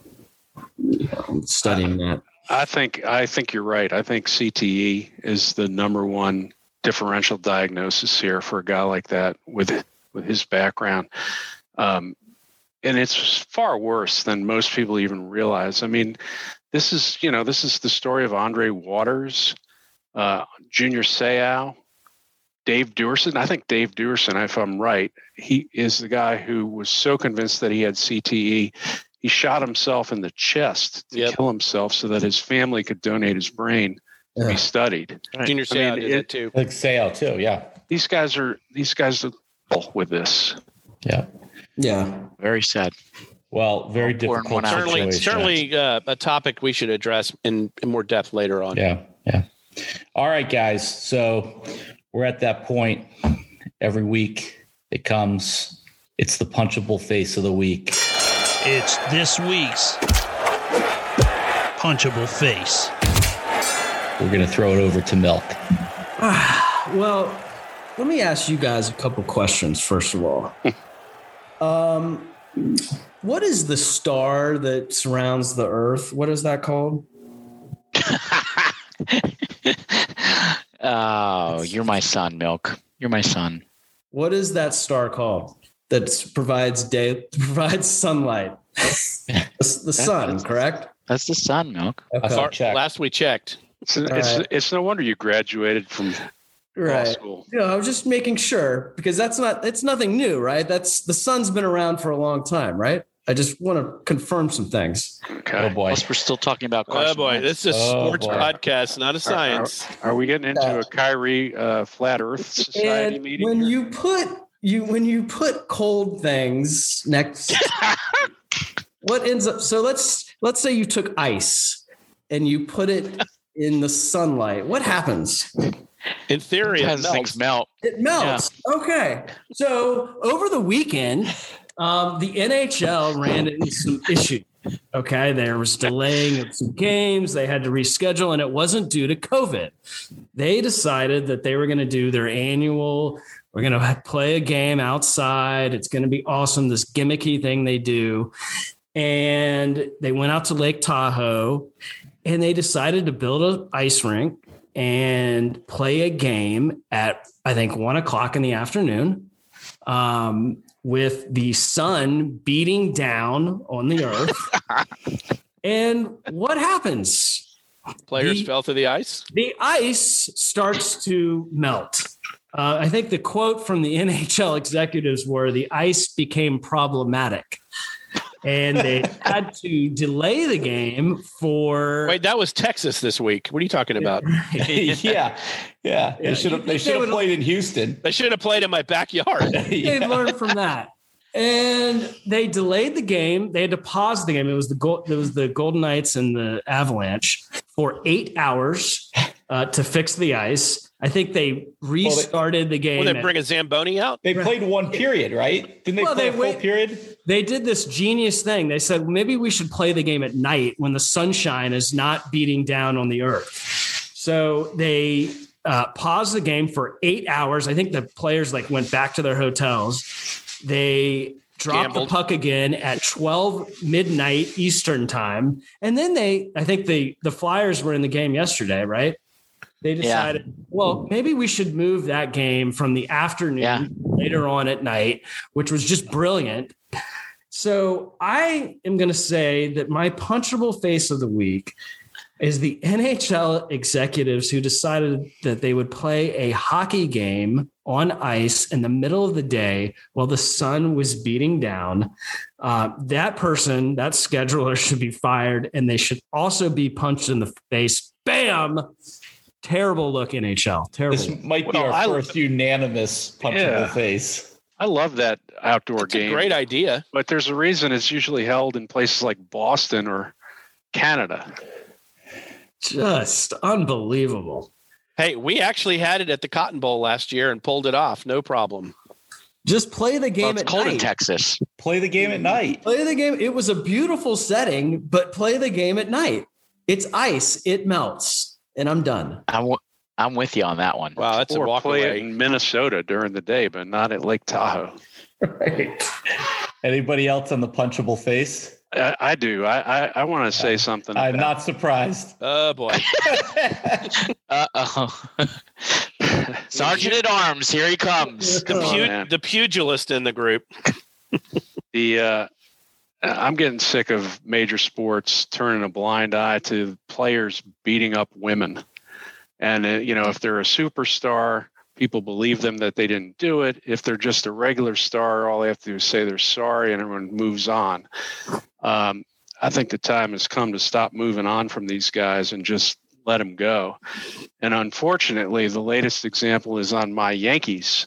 you know, studying that. I think I think you're right. I think C T E is the number one differential diagnosis here for a guy like that with with his background, um, and it's far worse than most people even realize. I mean, this is you know this is the story of Andre Waters, uh, Junior Seau, Dave Duerson. I think Dave Duerson, if I'm right, he is the guy who was so convinced that he had C T E. He shot himself in the chest to Yep. kill himself so that his family could donate his brain to Yeah. be studied. Junior I mean, Seau did it- that too. Like Seau too. Yeah. These guys are these guys are with this. Yeah. Yeah. Very sad. Well, very I'll pour in difficult one out. Certainly, situation. certainly uh, a topic we should address in, in more depth later on. Yeah. Yeah. All right, guys. So we're at that point every week. It comes. It's the punchable face of the week. It's this week's punchable face. We're going to throw it over to Milk. Well, let me ask you guys a couple questions, first of all. um, what is the star that surrounds the Earth? What is that called? Oh, you're my son, Milk. You're my son. What is that star called that provides day provides sunlight? the, the sun, correct? That's the sun, Milk. I Okay. thought check. Last we checked. It's it's, right. it's no wonder you graduated from law Right. school. You know, I was just making sure, because that's not it's nothing new, right? That's the sun's been around for a long time, right? I just want to confirm some things. Okay. Oh boy. Plus, we're still talking about Oh Carson boy, Wentz. this is a Oh, sports boy. podcast, not a science. Are we getting into a Kyrie uh, flat Earth Society And meeting? when here? you put you when you put cold things next, what ends up? So let's let's say you took ice and you put it in the sunlight. What happens? In theory, it Sometimes things melts. melt. It melts. Okay. So over the weekend, um, the N H L ran into some issues. Okay. There was delaying of some games. They had to reschedule, and it wasn't due to COVID. They decided that they were going to do their annual, we're going to play a game outside. It's going to be awesome. This gimmicky thing they do. And they went out to Lake Tahoe, and they decided to build an ice rink and play a game at, I think, one o'clock in the afternoon, um, with the sun beating down on the earth. And what happens? Players The- fell through the ice. The ice starts to melt. Uh, I think the quote from the N H L executives were, the ice became problematic. And they had to delay the game for. Wait, that was Texas this week. What are you talking about? yeah. Yeah. They should have they should have would- played in Houston. They should have played in my backyard. They Yeah. learned from that. And they delayed the game. They had to pause the game. It was the gold, it was the Golden Knights and the Avalanche for eight hours uh, to fix the ice. I think they restarted the game. Will they at- bring a Zamboni out? They played one period, right? Didn't they Well, play they a full wait- period? They did this genius thing. They said, maybe we should play the game at night when the sunshine is not beating down on the earth. So they uh, paused the game for eight hours. I think the players like went back to their hotels. They dropped Gambled. the puck again at twelve midnight Eastern time. And then they, I think the, the Flyers were in the game yesterday, right? They decided, yeah. well, maybe we should move that game from the afternoon yeah. later on at night, which was just brilliant. So I am going to say that my punchable face of the week is the N H L executives who decided that they would play a hockey game on ice in the middle of the day while the sun was beating down. Uh, that person, that scheduler should be fired, and they should also be punched in the face. Bam! Terrible look, N H L. Terrible. This might be well, our I, first unanimous punch yeah. in the face. I love that outdoor That's game. A great idea. But there's a reason it's usually held in places like Boston or Canada. Just unbelievable. Hey, we actually had it at the Cotton Bowl last year and pulled it off. No problem. Just play the game well, it's at cold night. in Texas. Play the game at night. Play the game. It was a beautiful setting, but play the game at night. It's ice. It melts. And I'm done. I'm, w- I'm with you on that one. Wow, that's or a walk play away. It in Minnesota during the day, but not at Lake Tahoe. Right. Anybody else on the punchable face? I, I do. I I, I want to say something. I'm about- not surprised. Oh, boy. Uh-oh. Sergeant at Arms, here he comes. The, pu- the pugilist in the group. the uh, I'm getting sick of major sports turning a blind eye to players beating up women. And, uh, you know, if they're a superstar, people believe them that they didn't do it. If they're just a regular star, all they have to do is say they're sorry and everyone moves on. Um, I think the time has come to stop moving on from these guys and just let them go. And unfortunately, the latest example is on my Yankees.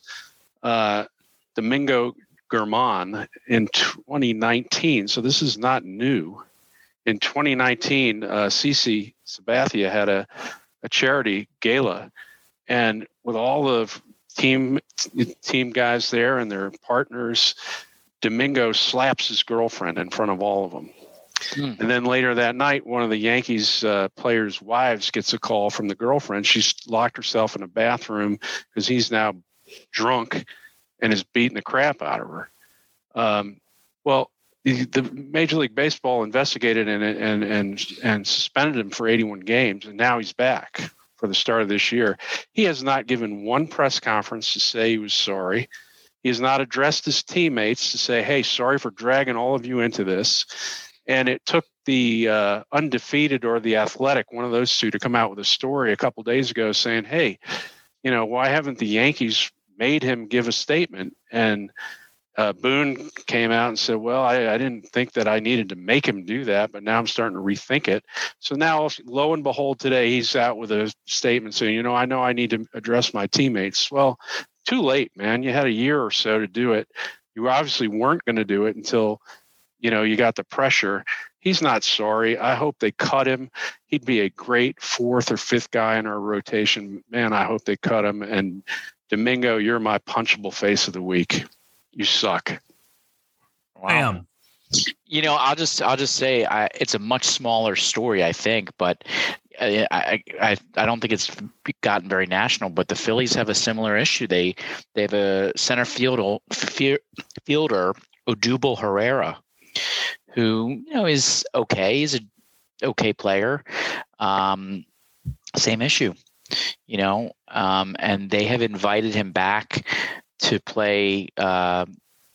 Uh, Domingo Germán in twenty nineteen. So this is not new. In twenty nineteen, uh, CeCe Sabathia had a, a charity gala, and with all the team team guys there and their partners, Domingo slaps his girlfriend in front of all of them. Mm. And then later that night, one of the Yankees uh, players' wives gets a call from the girlfriend. She's locked herself in a bathroom because he's now drunk and is beating the crap out of her. Um, well, the, the Major League Baseball investigated and, and and and suspended him for eighty-one games, and now he's back for the start of this year. He has not given one press conference to say he was sorry. He has not addressed his teammates to say, hey, sorry for dragging all of you into this. And it took the uh, Undefeated or the Athletic, one of those two, to come out with a story a couple days ago saying, hey, you know, why haven't the Yankees made him give a statement? And uh, Boone came out and said, well, I, I didn't think that I needed to make him do that, but now I'm starting to rethink it. So now, lo and behold, today he's out with a statement saying, you know, I know I need to address my teammates. Well, too late, man. You had a year or so to do it. You obviously weren't going to do it until, you know, you got the pressure. He's not sorry. I hope they cut him. He'd be a great fourth or fifth guy in our rotation. Man, I hope they cut him. And Domingo, you're my punchable face of the week. You suck. Wow. Bam. You know, I'll just I'll just say I, it's a much smaller story, I think, but I, I I I don't think it's gotten very national. But the Phillies have a similar issue. They they have a center fielder fielder Odubel Herrera, who, you know, is okay. He's a okay player. Um, same issue, you know, um, and they have invited him back to play, uh,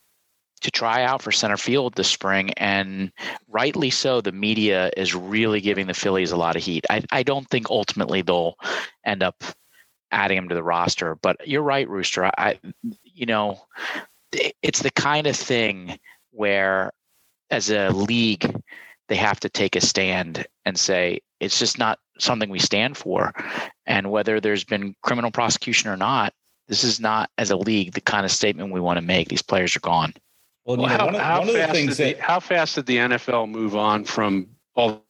to try out for center field this spring. And rightly so, the media is really giving the Phillies a lot of heat. I, I don't think ultimately they'll end up adding him to the roster, but you're right, Rooster. I, you know, it's the kind of thing where, as a league, they have to take a stand and say, it's just not something we stand for. And whether there's been criminal prosecution or not, this is not, as a league, the kind of statement we want to make. These players are gone. Well, well, how, how, fast did the, that, how fast did the N F L move on from all?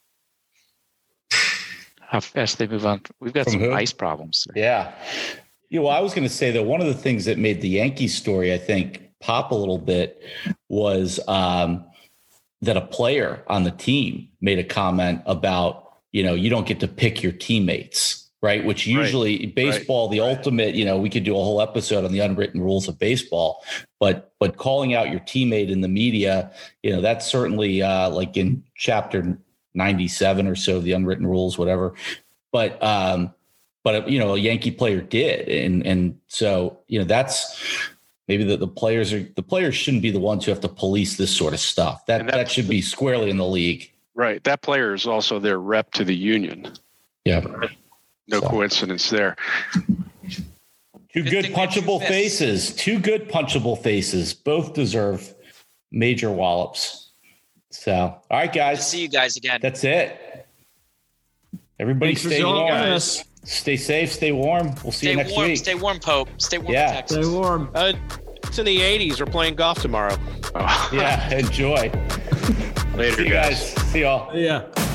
How fast they move on? We've got some who? ice problems. Yeah. Yeah. Well, I was going to say that one of the things that made the Yankees story, I think, pop a little bit was um, that a player on the team made a comment about, you know, you don't get to pick your teammates. right? Which usually right. baseball, right. the right. ultimate, you know, we could do a whole episode on the unwritten rules of baseball, but but calling out your teammate in the media, you know, that's certainly uh, like in chapter ninety-seven or so of the unwritten rules, whatever. But um, but you know, a Yankee player did, and and so you know that's. Maybe the, the players are the players shouldn't be the ones who have to police this sort of stuff. That that, that should be squarely in the league. Right. That player is also their rep to the union. Yeah. No so. coincidence there. Two good, good punchable faces. Two good punchable faces. Both deserve major wallops. So, all right, guys. I'll see you guys again. That's it. Everybody Thanks stay warm. Us. Stay safe. Stay warm. We'll see stay you next warm, week. Stay warm, Pope. Stay warm yeah. in Texas. Stay warm. Uh, it's in the eighties. We're playing golf tomorrow. Oh. Yeah, enjoy. Later, see you guys. guys. See y'all. Yeah.